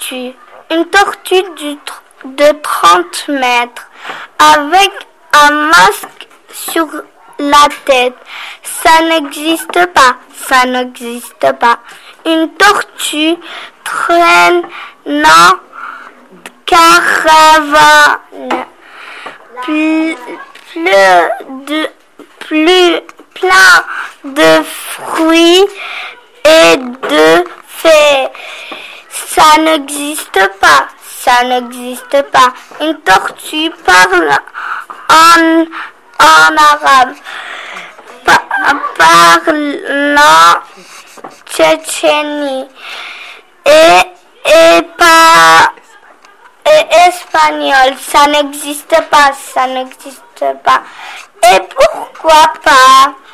tortue. Une tortue de 30 mètres avec un masque sur la tête. Ça n'existe pas. Ça n'existe pas. Une tortue traînant caravane. Plein de fruits et de fées. Ça n'existe pas. Ça n'existe pas. Une tortue parle en arabe. Parlant tchétchénie et espagnol. Ça n'existe pas. Ça n'existe pas. Et pourquoi pas?